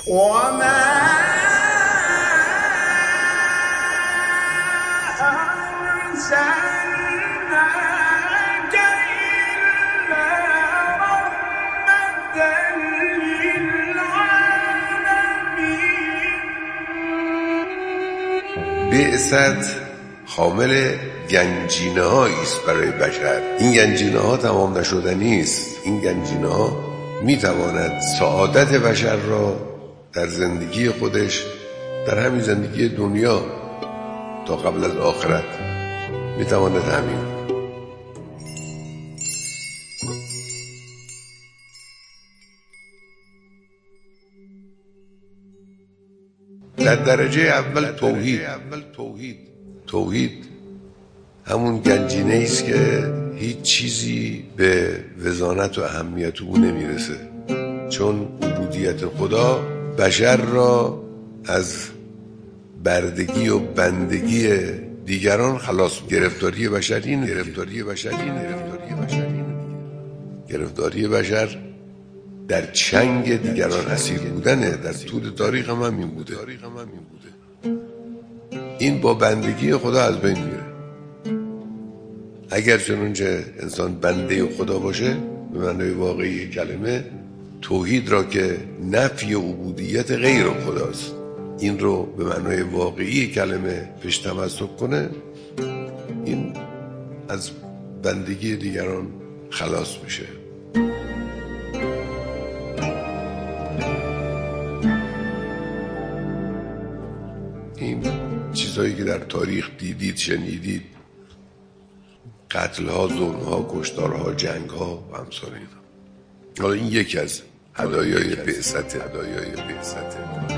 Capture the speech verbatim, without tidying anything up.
بعثت حامل گنجینه هایی است برای بشر. این گنجینه ها تمام نشدنی است. این گنجینه ها می تواند سعادت بشر را در زندگی خودش، در همین زندگی دنیا تا قبل از آخرت می تواند تامین. در درجه اول توحید. توحید همون گنجینه ایست که هیچ چیزی به وزانت و اهمیت او نمیرسه، چون عبودیت خدا بشر را از بردگی و بندگی دیگران خلاص می‌کنه. گرفتاری بشر این گرفتاری بشر این گرفتاری بشر این گرفتاری بشر در چنگ دیگران اسیر بودنه. در طول تاریخ هم همین بوده. این با بندگی خدا از بین میره. اگر چنانچه انسان بنده خدا باشه، به معنای واقعی کلمه، توحید را که نفی عبودیت غیر خداست، این رو به معنای واقعی کلمه پیش تمسک کنه، این از بندگی دیگران خلاص میشه. این چیزایی که در تاریخ دیدید، شنیدید، قتل‌ها، ظلم‌ها، کشتارها، جنگ‌ها و امثال اینا. حالا این یکی از هدایای بعثت هدایای بعثت